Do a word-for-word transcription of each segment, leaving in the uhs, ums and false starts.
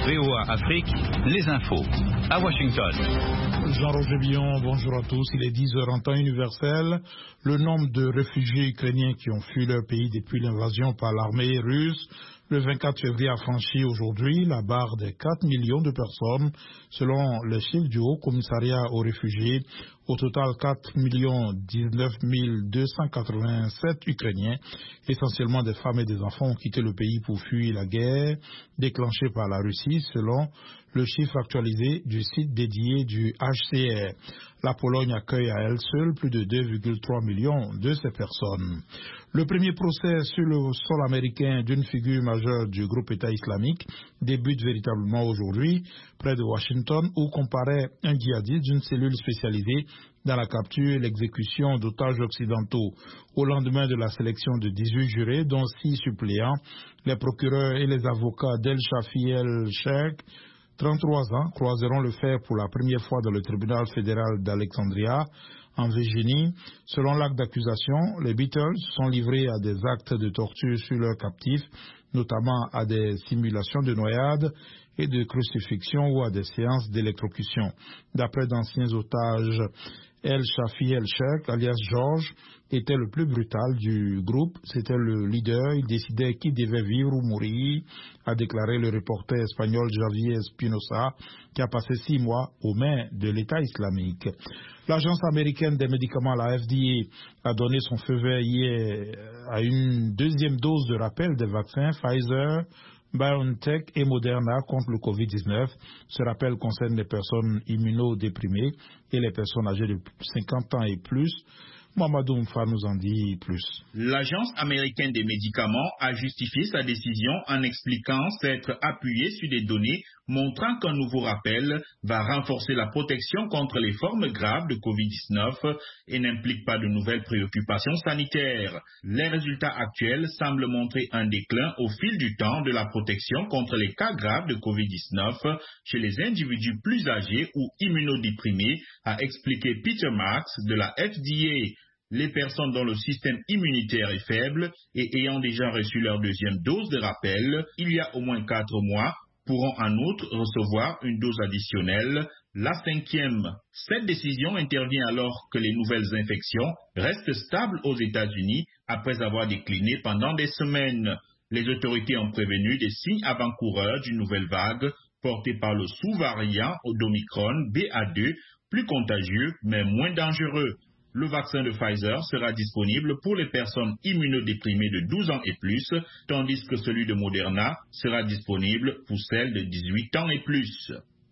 V O A Afrique, les infos. À Washington. Jean-Roger Billon, bonjour à tous. Il est dix heures en temps universel. Le nombre de réfugiés ukrainiens qui ont fui leur pays depuis l'invasion par l'armée russe le vingt-quatre février a franchi aujourd'hui la barre des quatre millions de personnes, selon les chiffres du Haut Commissariat aux réfugiés. Au total, quatre millions dix-neuf mille deux cent quatre-vingt-sept Ukrainiens, essentiellement des femmes et des enfants, ont quitté le pays pour fuir la guerre déclenchée par la Russie, selon le chiffre actualisé du site dédié du H C R. La Pologne accueille à elle seule plus de deux virgule trois millions de ces personnes. Le premier procès sur le sol américain d'une figure majeure du groupe État islamique débute véritablement aujourd'hui près de Washington, où comparaît un djihadiste d'une cellule spécialisée dans la capture et l'exécution d'otages occidentaux. Au lendemain de la sélection de dix-huit jurés, dont six suppléants, les procureurs et les avocats d'El Shafi El Sheikh, trente-trois ans, croiseront le fer pour la première fois dans le tribunal fédéral d'Alexandria, en Virginie. Selon l'acte d'accusation, les Beatles sont livrés à des actes de torture sur leurs captifs, notamment à des simulations de noyade et de crucifixion ou à des séances d'électrocution. D'après d'anciens otages, El Shafi El Sheikh, alias George, était le plus brutal du groupe. C'était le leader. Il décidait qui devait vivre ou mourir, a déclaré le reporter espagnol Javier Espinosa, qui a passé six mois aux mains de l'État islamique. L'agence américaine des médicaments, la F D A, a donné son feu vert hier à une deuxième dose de rappel des vaccins Pfizer, BioNTech et Moderna contre le covid dix-neuf. Ce rappel concerne les personnes immunodéprimées et les personnes âgées de cinquante ans et plus. Mamadou Mfa nous en dit plus. L'Agence américaine des médicaments a justifié sa décision en expliquant s'être appuyée sur des données montrant qu'un nouveau rappel va renforcer la protection contre les formes graves de covid dix-neuf et n'implique pas de nouvelles préoccupations sanitaires. Les résultats actuels semblent montrer un déclin au fil du temps de la protection contre les cas graves de covid dix-neuf chez les individus plus âgés ou immunodéprimés, a expliqué Peter Marks de la F D A. Les personnes dont le système immunitaire est faible et ayant déjà reçu leur deuxième dose de rappel il y a au moins quatre mois pourront en outre recevoir une dose additionnelle, la cinquième. Cette décision intervient alors que les nouvelles infections restent stables aux États-Unis après avoir décliné pendant des semaines. Les autorités ont prévenu des signes avant-coureurs d'une nouvelle vague portée par le sous-variant d'Omicron B A deux, plus contagieux mais moins dangereux. Le vaccin de Pfizer sera disponible pour les personnes immunodéprimées de douze ans et plus, tandis que celui de Moderna sera disponible pour celles de dix-huit ans et plus.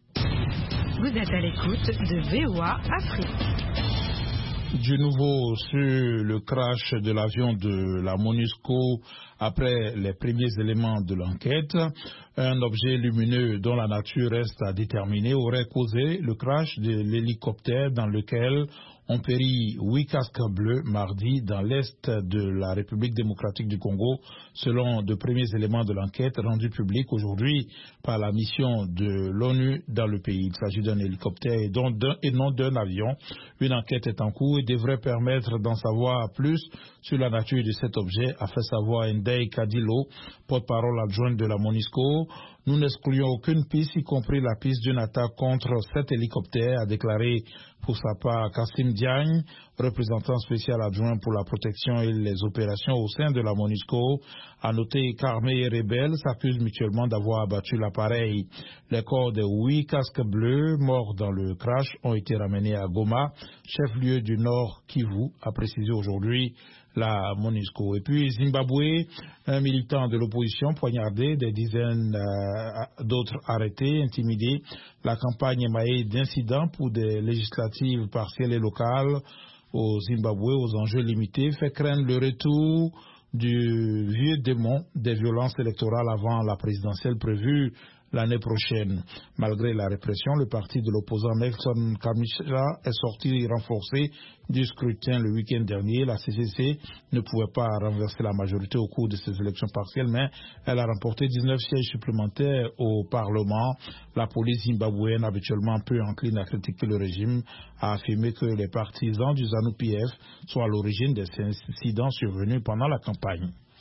Vous êtes à l'écoute de V O A Afrique. Du nouveau sur le crash de l'avion de la MONUSCO après les premiers éléments de l'enquête. Un objet lumineux dont la nature reste à déterminer aurait causé le crash de l'hélicoptère dans lequel ont péri huit casques bleus mardi dans l'est de la République démocratique du Congo, selon de premiers éléments de l'enquête rendus publics aujourd'hui par la mission de l'ONU dans le pays. Il s'agit d'un hélicoptère et, d'un, et non d'un avion. Une enquête est en cours et devrait permettre d'en savoir plus sur la nature de cet objet, a fait savoir Ndei Kadilo, porte-parole adjointe de la MONUSCO. Nous n'excluons aucune piste, y compris la piste d'une attaque contre cet hélicoptère, a déclaré pour sa part Kassim Diagne, représentant spécial adjoint pour la protection et les opérations au sein de la MONUSCO. A noté qu'armée et rebelles s'accusent mutuellement d'avoir abattu l'appareil. Les corps des huit casques bleus morts dans le crash ont été ramenés à Goma, chef-lieu du Nord Kivu, a précisé aujourd'hui la MONUSCO. Et puis Zimbabwe, un militant de l'opposition poignardé, des dizaines euh, d'autres arrêtés, intimidés. La campagne émaillée d'incidents pour des législatives partielles et locales au Zimbabwe aux enjeux limités fait craindre le retour du vieux démon des violences électorales avant la présidentielle prévue l'année prochaine. Malgré la répression, le parti de l'opposant Nelson Chamisa est sorti renforcé du scrutin le week-end dernier. La C C C ne pouvait pas renverser la majorité au cours de ces élections partielles, mais elle a remporté dix-neuf sièges supplémentaires au Parlement. La police zimbabwéenne, habituellement peu encline à critiquer le régime, a affirmé que les partisans du ZANU-P F sont à l'origine des incidents survenus pendant la campagne.